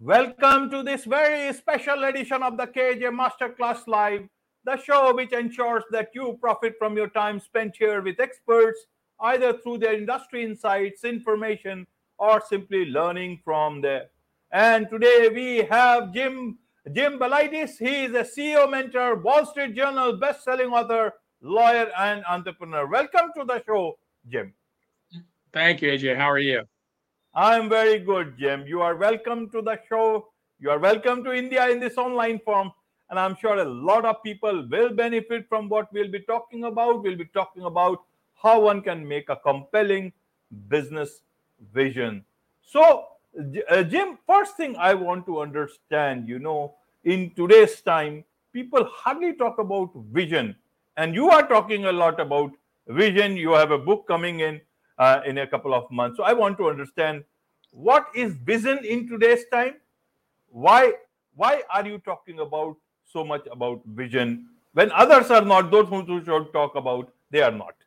Welcome to this very special edition of the KJ Masterclass Live, the show which ensures that you profit from your time spent here with experts, either through their industry insights, information, or simply learning from them. And today we have Jim Balaitis. He is a CEO mentor, Wall Street Journal best-selling author, lawyer, and entrepreneur. Welcome to the show, Jim. Thank you, AJ. How are you? I'm very good, Jim. You are welcome to the show. You are welcome to India in this online form. And I'm sure a lot of people will benefit from what we'll be talking about. We'll be talking about how one can make a compelling business vision. So, Jim, first thing I want to understand, in today's time, people hardly talk about vision. And you are talking a lot about vision. You have a book coming in a couple of months. So I want to understand, what is vision in today's time? Why are you talking about so much about vision when others are not? Those who should talk about, they are not.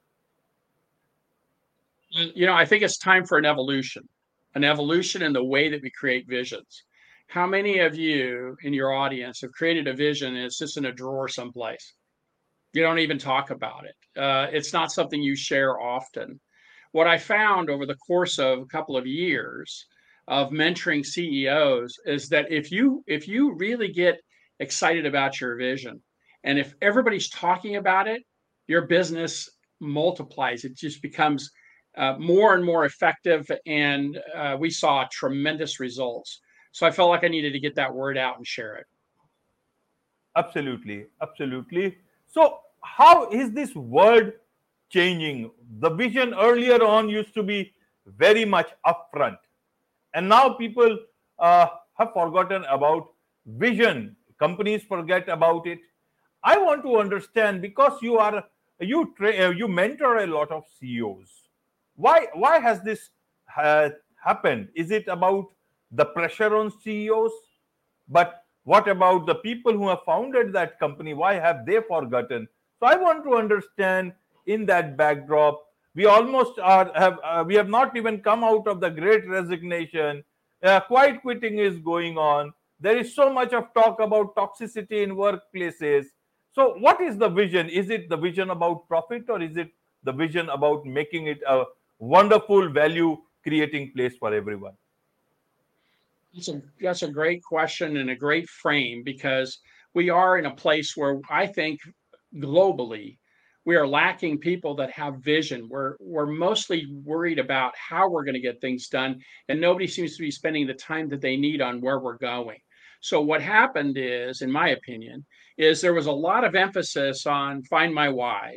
I think it's time for an evolution in the way that we create visions. How many of you in your audience have created a vision and it's just in a drawer someplace? You don't even talk about it. It's not something you share often. What I found over the course of a couple of years of mentoring CEOs is that if you really get excited about your vision, and if everybody's talking about it, your business multiplies. It just becomes more and more effective, and we saw tremendous results. So I felt like I needed to get that word out and share it. Absolutely, absolutely. So how is this word changing? The vision earlier on used to be very much upfront, and now people have forgotten about vision. Companies forget about it. I want to understand, because you mentor a lot of CEOs. Why has this happened? Is it about the pressure on CEOs? But what about the people who have founded that company? Why have they forgotten? So I want to understand, in that backdrop, we almost we have not even come out of the great resignation. Quiet quitting is going on. There is so much of talk about toxicity in workplaces. So what is the vision? Is it the vision about profit, or is it the vision about making it a wonderful value creating place for everyone? That's a great question and a great frame, because we are in a place where I think globally we are lacking people that have vision. We're mostly worried about how we're going to get things done, and nobody seems to be spending the time that they need on where we're going. So what happened is, in my opinion, is there was a lot of emphasis on find my why.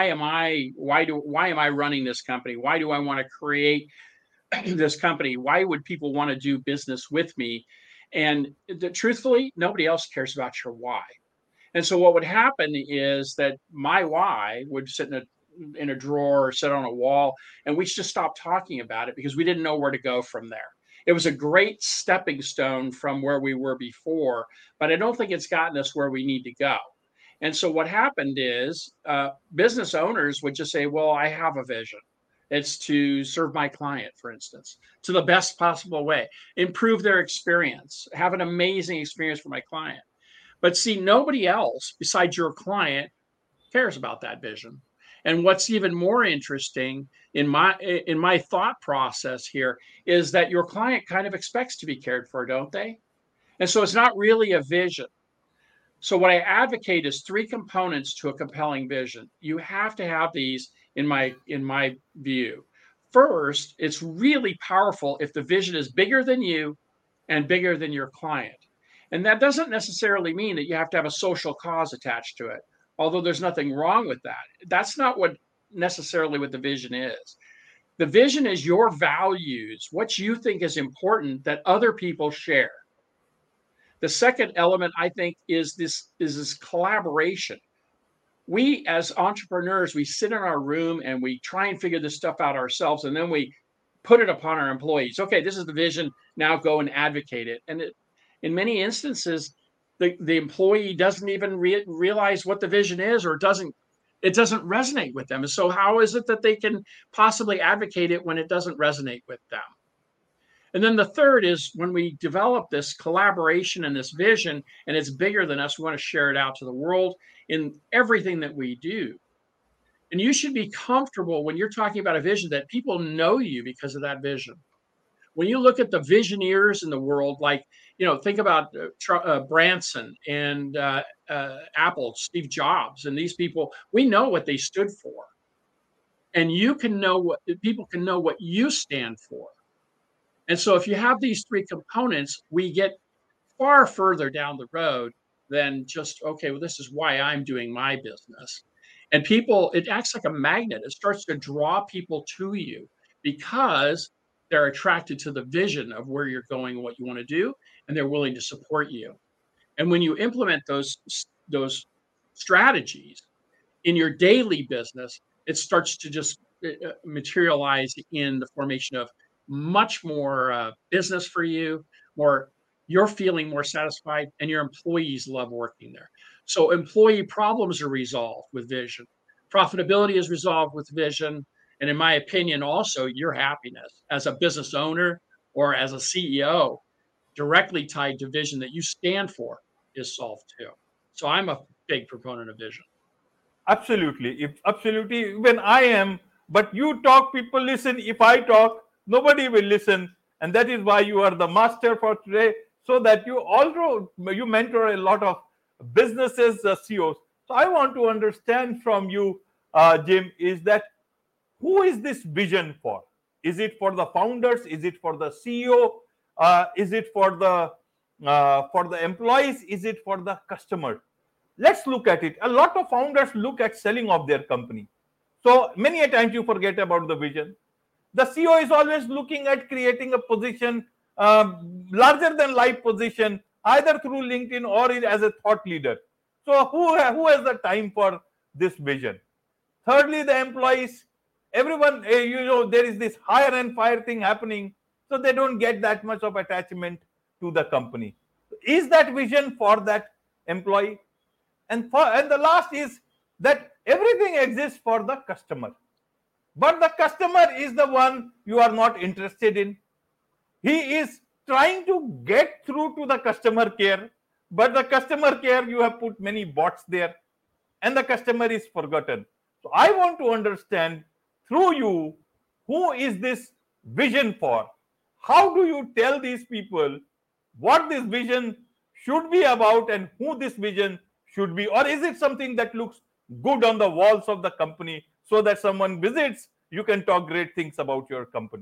Why am I running this company? Why do I want to create this company? Why would people want to do business with me? And truthfully, nobody else cares about your why. And so what would happen is that my why would sit in a drawer or sit on a wall, and we just stopped talking about it because we didn't know where to go from there. It was a great stepping stone from where we were before, but I don't think it's gotten us where we need to go. And so what happened is business owners would just say, well, I have a vision. It's to serve my client, for instance, to the best possible way, improve their experience, have an amazing experience for my client. But see, nobody else besides your client cares about that vision. And what's even more interesting in my thought process here is that your client kind of expects to be cared for, don't they? And so it's not really a vision. So what I advocate is three components to a compelling vision. You have to have these in my view. First, it's really powerful if the vision is bigger than you and bigger than your client. And that doesn't necessarily mean that you have to have a social cause attached to it, although there's nothing wrong with that. That's not what necessarily what the vision is. The vision is your values, what you think is important that other people share. The second element, I think, is this collaboration. We as entrepreneurs, we sit in our room and we try and figure this stuff out ourselves, and then we put it upon our employees. Okay, this is the vision. Now go and advocate it. And in many instances, the employee doesn't even realize what the vision is, or it doesn't resonate with them. And so how is it that they can possibly advocate it when it doesn't resonate with them? And then the third is when we develop this collaboration and this vision, and it's bigger than us, we want to share it out to the world in everything that we do. And you should be comfortable when you're talking about a vision that people know you because of that vision. When you look at the visioneers in the world, like, think about Branson and Apple, Steve Jobs, and these people, we know what they stood for. And people can know what you stand for. And so if you have these three components, we get far further down the road than just, okay, well, this is why I'm doing my business. And people, it acts like a magnet. It starts to draw people to you because they're attracted to the vision of where you're going, what you want to do, and they're willing to support you. And when you implement those strategies in your daily business, it starts to just materialize in the formation of much more business for you, you're feeling more satisfied, and your employees love working there. So employee problems are resolved with vision. Profitability is resolved with vision. And in my opinion, also your happiness as a business owner or as a CEO, directly tied to vision that you stand for, is solved too. So I'm a big proponent of vision. Absolutely. Absolutely. When I am, but you talk, people listen. If I talk, nobody will listen. And that is why you are the master for today, so that you mentor a lot of businesses, CEOs. So I want to understand from you, Jim, is that who is this vision for? Is it for the founders? Is it for the CEO? Is it for the employees? Is it for the customer? Let's look at it. A lot of founders look at selling off their company. So many a times you forget about the vision. The CEO is always looking at creating a position, larger than life position, either through LinkedIn or as a thought leader. So who has the time for this vision? Thirdly, the employees, everyone, there is this hire and fire thing happening. So they don't get that much of attachment to the company. Is that vision for that employee? And the last is that everything exists for the customer. But the customer is the one you are not interested in. He is trying to get through to the customer care, but the customer care, you have put many bots there, and the customer is forgotten. So I want to understand through you, who is this vision for? How do you tell these people what this vision should be about and who this vision should be? Or is it something that looks good on the walls of the company so that someone visits, you can talk great things about your company?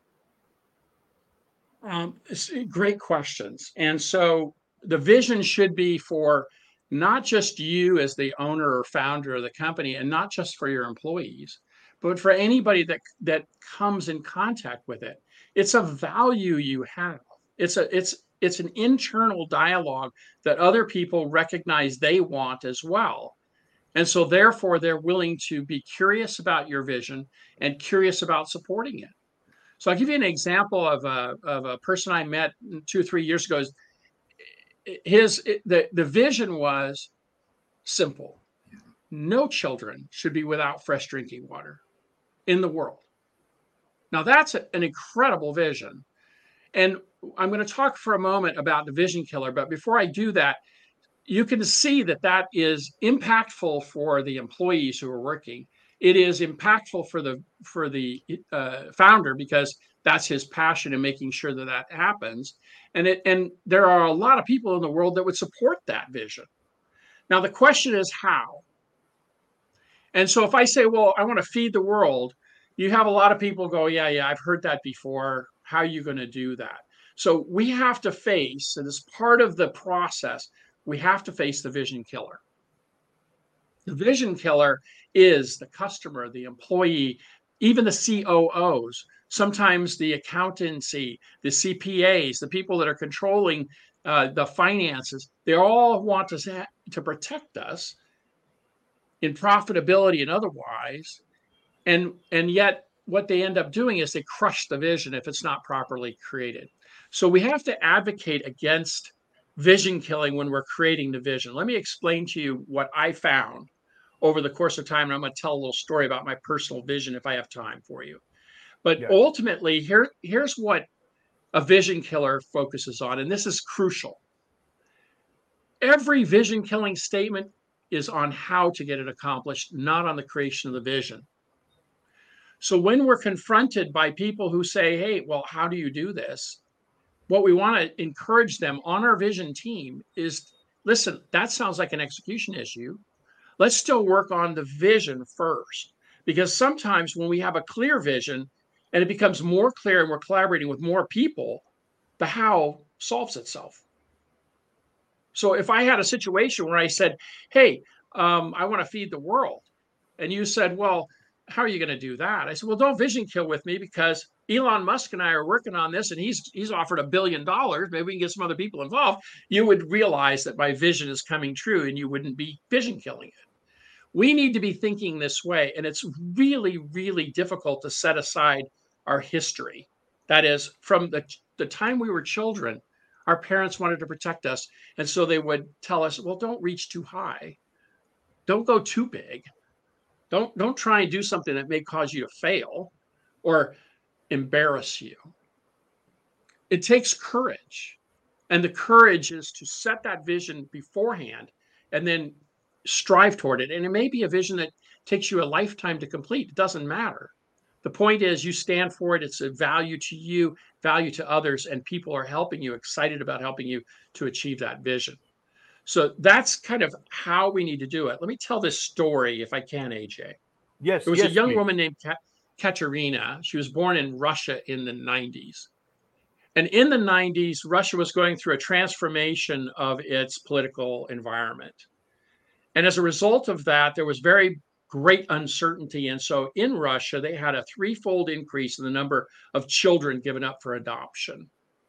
Great questions. And so the vision should be for not just you as the owner or founder of the company, and not just for your employees, but for anybody that comes in contact with it. It's a value you have. It's an internal dialogue that other people recognize they want as well. And so therefore they're willing to be curious about your vision and curious about supporting it. So I'll give you an example of a person I met 2 or 3 years ago. The vision was simple. No children should be without fresh drinking water in the world. Now that's an incredible vision. And I'm going to talk for a moment about the vision killer. But before I do that, you can see that is impactful for the employees who are working. It is impactful for the founder, because that's his passion in making sure that happens. And there are a lot of people in the world that would support that vision. Now, the question is how. And so if I say, well, I want to feed the world, you have a lot of people go, yeah, I've heard that before. How are you going to do that? So we have to face, and as part of the process, we have to face the vision killer. The vision killer is the customer, the employee, even the COOs, sometimes the accountancy, the CPAs, the people that are controlling the finances. They all want to protect us in profitability and otherwise. And yet what they end up doing is they crush the vision if it's not properly created. So we have to advocate against vision killing when we're creating the vision. Let me explain to you what I found over the course of time. And I'm going to tell a little story about my personal vision if I have time for you. But ultimately, here's what a vision killer focuses on, and this is crucial. Every vision killing statement is on how to get it accomplished, not on the creation of the vision. So when we're confronted by people who say, hey, well, how do you do this? What we want to encourage them on our vision team is, listen, that sounds like an execution issue. Let's still work on the vision first. Because sometimes when we have a clear vision and it becomes more clear and we're collaborating with more people, the how solves itself. So if I had a situation where I said, hey, I want to feed the world, and you said, well, how are you going to do that? I said, well, don't vision kill with me because Elon Musk and I are working on this and he's offered $1 billion. Maybe we can get some other people involved. You would realize that my vision is coming true and you wouldn't be vision killing it. We need to be thinking this way. And it's really, really difficult to set aside our history. That is, from the time we were children, our parents wanted to protect us. And so they would tell us, well, don't reach too high. Don't go too big. Don't try and do something that may cause you to fail or embarrass you. It takes courage. And the courage is to set that vision beforehand and then strive toward it. And it may be a vision that takes you a lifetime to complete. It doesn't matter. The point is you stand for it. It's a value to you, value to others, and people are helping you, excited about helping you to achieve that vision. So that's kind of how we need to do it. Let me tell this story if I can, AJ. Yes, There was a young please. woman named Katerina. She was born in Russia in the 90s. And in the 90s, Russia was going through a transformation of its political environment. And as a result of that, there was very great uncertainty. And so in Russia, they had a threefold increase in the number of children given up for adoption.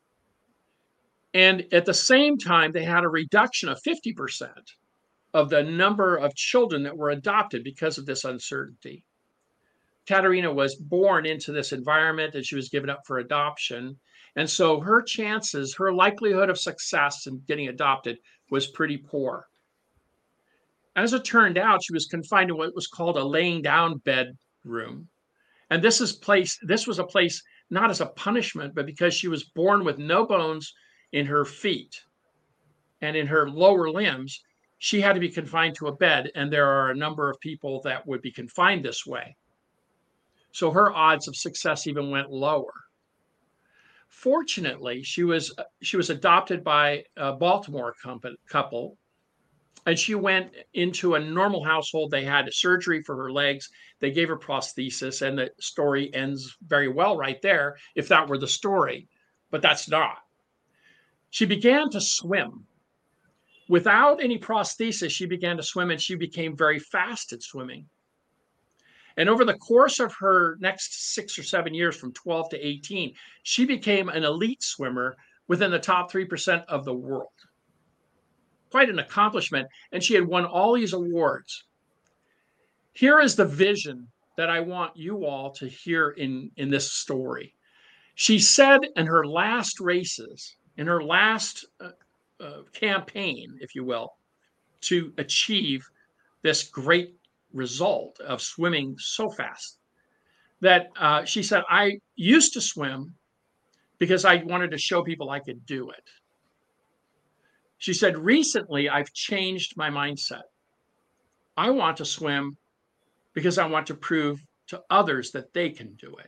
And at the same time, they had a reduction of 50% of the number of children that were adopted because of this uncertainty. Katerina was born into this environment and she was given up for adoption. And so her chances, her likelihood of success in getting adopted was pretty poor. As it turned out, she was confined to what was called a laying down bedroom. And this was a place not as a punishment, but because she was born with no bones in her feet and in her lower limbs, she had to be confined to a bed. And there are a number of people that would be confined this way. So her odds of success even went lower. Fortunately, she was adopted by a Baltimore couple, and she went into a normal household. They had surgery for her legs. They gave her prosthesis, and the story ends very well right there, if that were the story. But that's not. She began to swim. Without any prosthesis, she began to swim, and she became very fast at swimming. And over the course of her next 6 or 7 years, from 12 to 18, she became an elite swimmer within the top 3% of the world. Quite an accomplishment. And she had won all these awards. Here is the vision that I want you all to hear in this story. She said in her last races, in her last campaign, if you will, to achieve this great result of swimming so fast, that she said, I used to swim because I wanted to show people I could do it. She said, recently, I've changed my mindset. I want to swim because I want to prove to others that they can do it.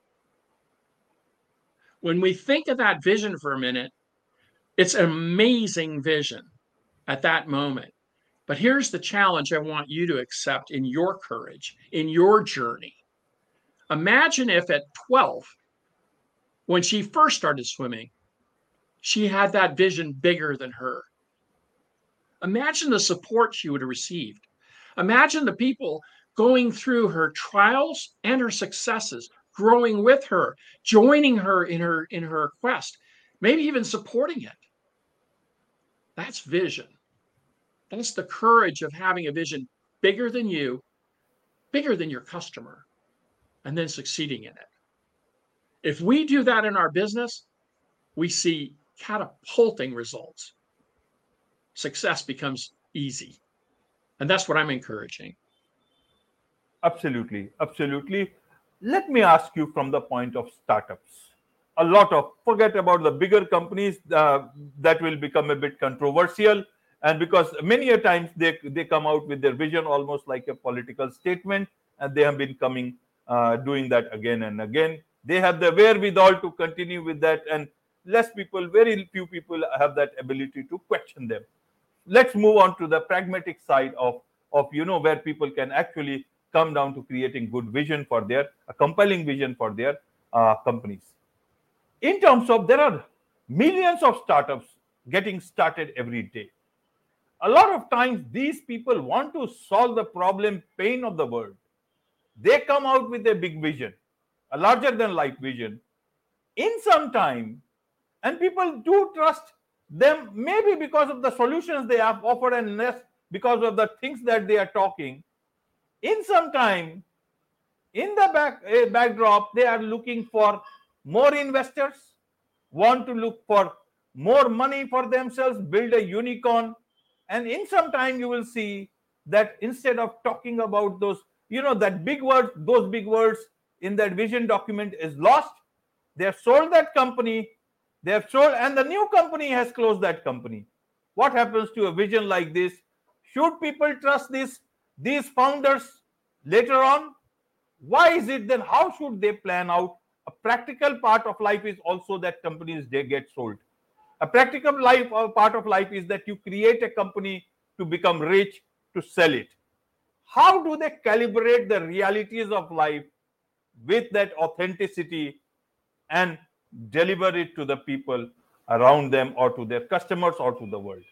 When we think of that vision for a minute, it's an amazing vision at that moment. But here's the challenge I want you to accept in your courage, in your journey. Imagine if at 12, when she first started swimming, she had that vision bigger than her. Imagine the support she would have received. Imagine the people going through her trials and her successes, growing with her, joining her in her quest, maybe even supporting it. That's vision. That's the courage of having a vision bigger than you, bigger than your customer, and then succeeding in it. If we do that in our business, we see catapulting results. Success becomes easy. And that's what I'm encouraging. Absolutely. Absolutely. Let me ask you from the point of startups. a lot of, forget about the bigger companies that will become a bit controversial. And because many a times they come out with their vision almost like a political statement, and they have been coming doing that again and again. They have the wherewithal to continue with that, and very few people have that ability to question them. Let's move on to the pragmatic side of where people can actually come down to creating good vision for their a compelling vision for their companies. In terms of, there are millions of startups getting started every day. A lot of times these people want to solve the problem pain of the world. They come out with a big vision, a larger than life vision in some time, and people do trust them, maybe because of the solutions they have offered and less because of the things that they are talking. In some time, in the backdrop, they are looking for more investors, want to look for more money for themselves, build a unicorn. And in some time, you will see that instead of talking about those, that big words, those big words in that vision document is lost. They have sold that company, they have sold, and the new company has closed that company. What happens to a vision like this? Should people trust these founders later on? Why is it then? How should they plan out? A practical part of life is also that companies they get sold. A practical life or part of life is that you create a company to become rich, to sell it. How do they calibrate the realities of life with that authenticity and deliver it to the people around them, or to their customers, or to the world?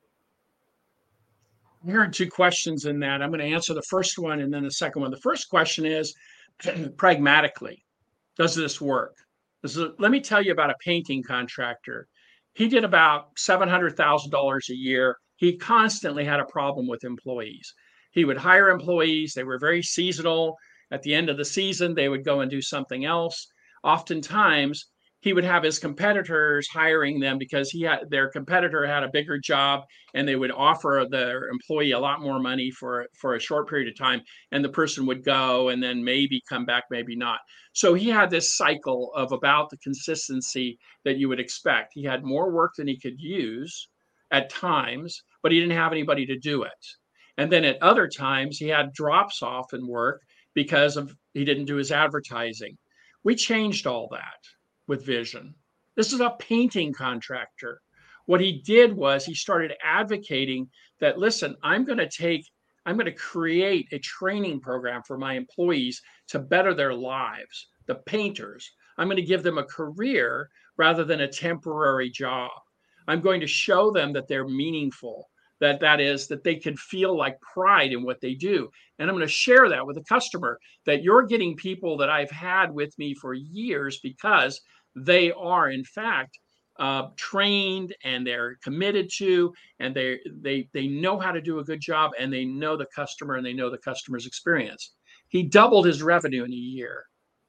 Here are two questions in that. I'm going to answer the first one and then the second one. The first question is pragmatically, does this work? Let me tell you about a painting contractor. He did about $700,000 a year. He constantly had a problem with employees. He would hire employees. They were very seasonal. At the end of the season, they would go and do something else. Oftentimes, he would have his competitors hiring them because their competitor had a bigger job, and they would offer their employee a lot more money for a short period of time, and the person would go and then maybe come back, maybe not. So he had this cycle of about the consistency that you would expect. He had more work than he could use at times, but he didn't have anybody to do it. And then at other times, he had drops off in work because he didn't do his advertising. We changed all that with vision. This is a painting contractor. What he did was he started advocating that, listen, I'm going to create a training program for my employees to better their lives, the painters. I'm going to give them a career rather than a temporary job. I'm going to show them that they're meaningful, that is, that they can feel like pride in what they do. And I'm going to share that with the customer, that you're getting people that I've had with me for years because they are, in fact, trained, and they're committed to, and they know how to do a good job, and they know the customer, and they know the customer's experience. He doubled his revenue in a year.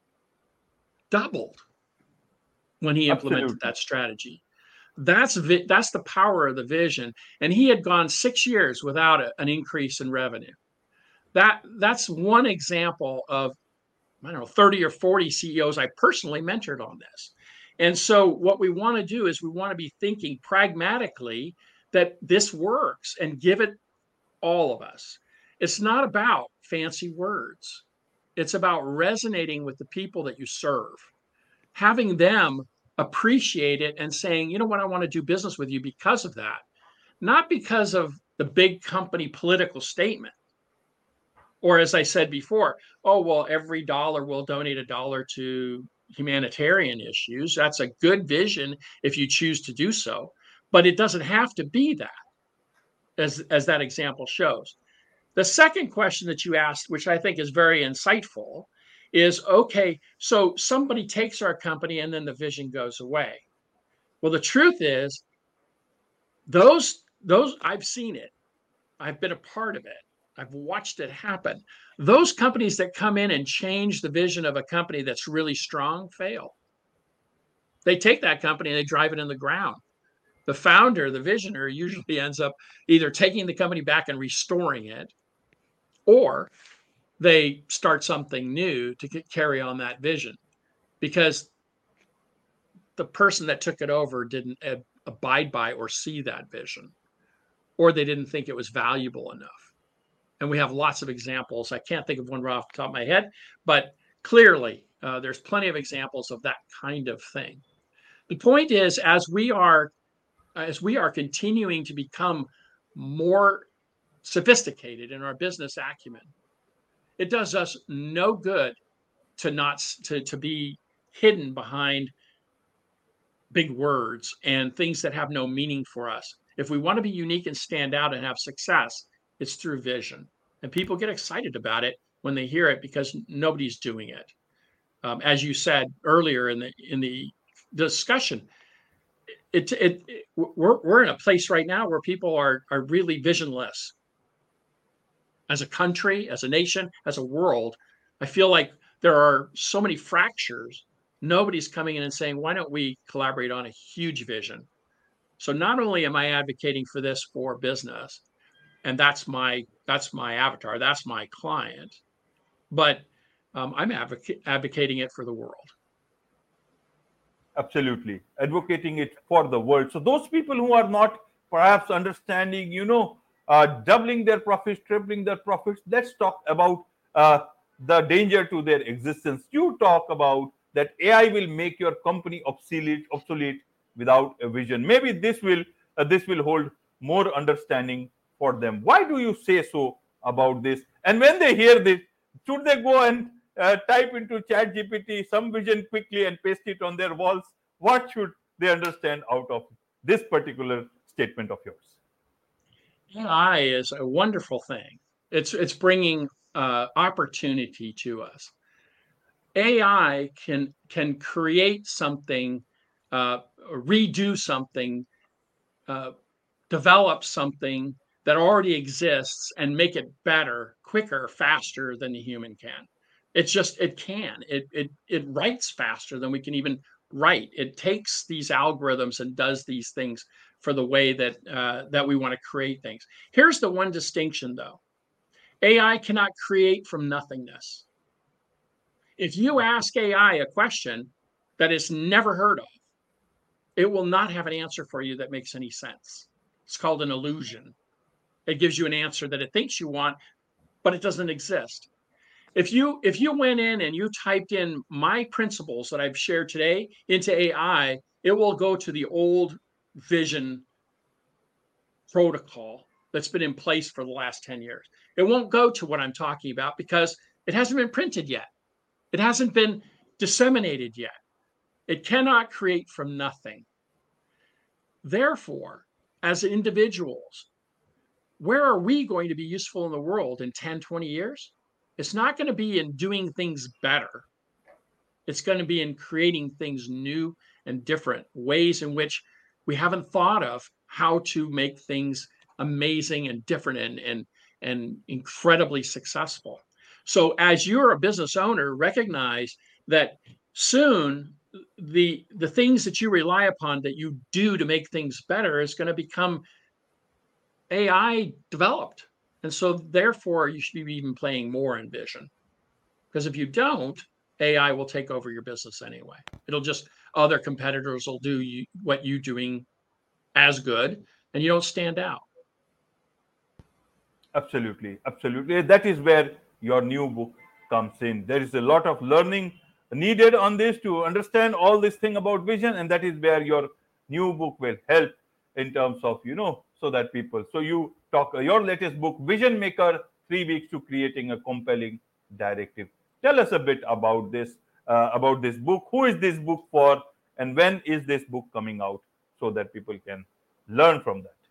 Doubled when he implemented Absolutely. that strategy. That's the power of the vision. And he had gone 6 years without an increase in revenue. That's one example of, I don't know, 30 or 40 CEOs I personally mentored on this. And so what we want to do is we want to be thinking pragmatically that this works and give it all of us. It's not about fancy words. It's about resonating with the people that you serve, having them appreciate it and saying, you know what, I want to do business with you because of that, not because of the big company political statement. Or as I said before, oh, well, every dollar we'll donate a dollar to humanitarian issues. That's a good vision if you choose to do so, but it doesn't have to be that, as that example shows. The second question that you asked, which I think is very insightful, is, okay, so somebody takes our company and then the vision goes away. Well, the truth is, those I've seen it. I've been a part of it. I've watched it happen. Those companies that come in and change the vision of a company that's really strong fail. They take that company and they drive it in the ground. The founder, the visionary, usually ends up either taking the company back and restoring it, or they start something new to carry on that vision, because the person that took it over didn't abide by or see that vision, or they didn't think it was valuable enough. And we have lots of examples. I can't think of one right off the top of my head, but clearly there's plenty of examples of that kind of thing. The point is, as we are continuing to become more sophisticated in our business acumen, it does us no good to be hidden behind big words and things that have no meaning for us. If we want to be unique and stand out and have success, it's through vision. And people get excited about it when they hear it because nobody's doing it. As you said earlier in the discussion, we're in a place right now where people are really visionless. As a country, as a nation, as a world, I feel like there are so many fractures. Nobody's coming in and saying, why don't we collaborate on a huge vision? So not only am I advocating for this for business, and that's my avatar, that's my client, but I'm advocating it for the world. Absolutely. Advocating it for the world. So those people who are not perhaps understanding, doubling their profits, tripling their profits, let's talk about the danger to their existence. You talk about that AI will make your company obsolete without a vision. Maybe this will hold more understanding for them. Why do you say so about this? And when they hear this, should they go and type into ChatGPT some vision quickly and paste it on their walls? What should they understand out of this particular statement of yours? AI is a wonderful thing. It's bringing opportunity to us. AI can create something, redo something, develop something that already exists and make it better, quicker, faster than the human can. It writes faster than we can even write. It takes these algorithms and does these things for the way that we want to create things. Here's the one distinction, though. AI cannot create from nothingness. If you ask AI a question that it's never heard of, it will not have an answer for you that makes any sense. It's called an illusion. It gives you an answer that it thinks you want, but it doesn't exist. If you went in and you typed in my principles that I've shared today into AI, it will go to the old vision protocol that's been in place for the last 10 years. It won't go to what I'm talking about because it hasn't been printed yet. It hasn't been disseminated yet. It cannot create from nothing. Therefore, as individuals, where are we going to be useful in the world in 10, 20 years? It's not going to be in doing things better. It's going to be in creating things new and different, ways in which we haven't thought of how to make things amazing and different and incredibly successful. So as you're a business owner, recognize that soon the things that you rely upon that you do to make things better is going to become AI developed. And so therefore you should be even playing more in vision. Because if you don't, AI will take over your business anyway. It'll just, other competitors will do what you're doing as good, and you don't stand out. Absolutely. That is where your new book comes in. There is a lot of learning needed on this to understand all this thing about vision, and that is where your new book will help in terms of, so that people. So you talk your latest book, Vision Maker: 3 Weeks to Creating a Compelling Directive. Tell us a bit about this book. Who is this book for, and when is this book coming out, so that people can learn from that?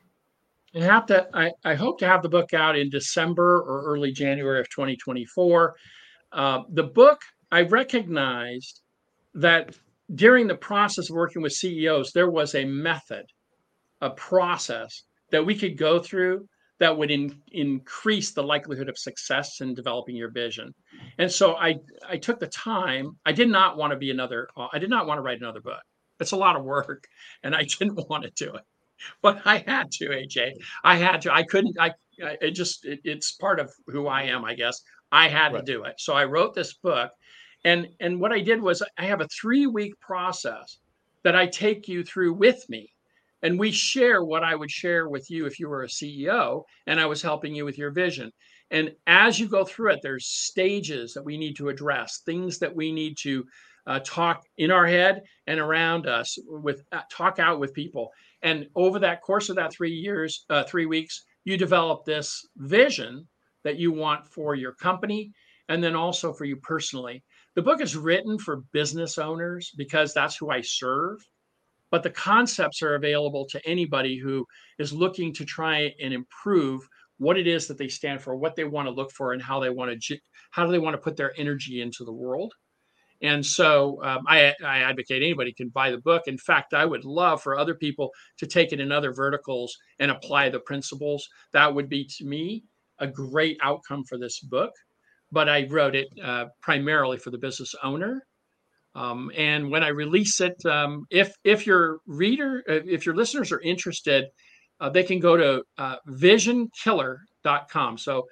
I hope to have the book out in December or early January of 2024. The book, I recognized that during the process of working with CEOs, there was a method, a process that we could go through that would increase the likelihood of success in developing your vision. And so I took the time. I did not want to write another book. It's a lot of work, and I didn't want to do it. But I had to, AJ. I had to. I couldn't. It's part of who I am, I guess. I had to do it. So I wrote this book, and what I did was I have a 3-week process that I take you through with me. And we share what I would share with you if you were a CEO and I was helping you with your vision. And as you go through it, there's stages that we need to address, things that we need to talk in our head and around us, with talk out with people. And over that course of that 3 weeks, you develop this vision that you want for your company and then also for you personally. The book is written for business owners because that's who I serve. But the concepts are available to anybody who is looking to try and improve what it is that they stand for, what they want to look for, and how do they want to put their energy into the world. And so I advocate anybody can buy the book. In fact, I would love for other people to take it in other verticals and apply the principles. That would be, to me, a great outcome for this book. But I wrote it primarily for the business owner. And when I release it, if your listeners are interested, they can go to visionkiller.com. So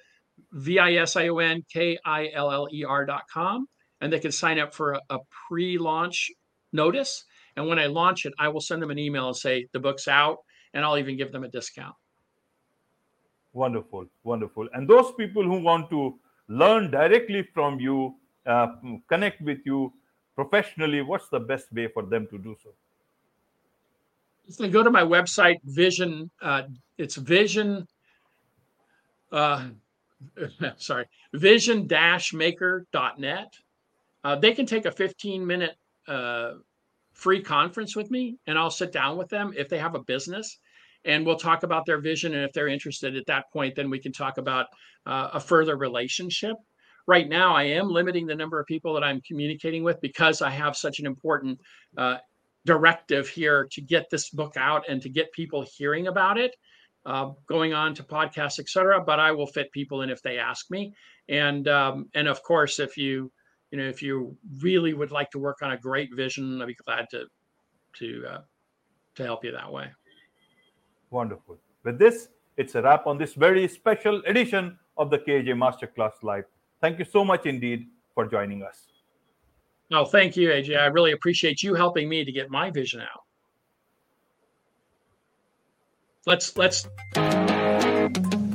visionkiller.com. And they can sign up for a pre-launch notice. And when I launch it, I will send them an email and say the book's out, and I'll even give them a discount. Wonderful, wonderful. And those people who want to learn directly from you, connect with you professionally, what's the best way for them to do so? If they go to my website, Vision, it's Vision, vision-maker.net. They can take a 15-minute free conference with me, and I'll sit down with them if they have a business, and we'll talk about their vision. And if they're interested at that point, then we can talk about a further relationship. Right now, I am limiting the number of people that I'm communicating with because I have such an important directive here to get this book out and to get people hearing about it, going on to podcasts, et cetera. But I will fit people in if they ask me. And of course, if you really would like to work on a great vision, I'd be glad to help you that way. Wonderful. With this, it's a wrap on this very special edition of the KJ Masterclass Live. Thank you so much indeed for joining us. Oh, thank you, AJ. I really appreciate you helping me to get my vision out. Let's